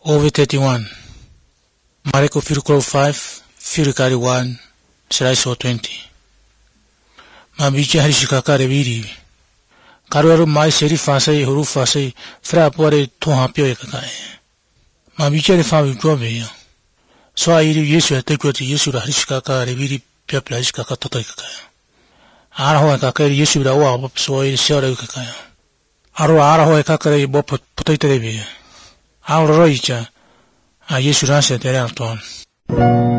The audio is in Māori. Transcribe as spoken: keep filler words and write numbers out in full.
Over thirty-one. Mariko Firukro five, Firukari one, Sraiso twenty. Mambiche Harishikaka Reviri. Karu mai seri fasai, huru fasai, fra pore toha pio kakai. Mambiche favi drove. So I Yesu take what Yesu Harishikaka Reviri Piaplashka Totoka. Araho Kakari Yesu da wa soy Sera Kakaya. Aro Araho Kakari Bop Potato Revi. Our Roicha, I Yesu Ransa Teralton.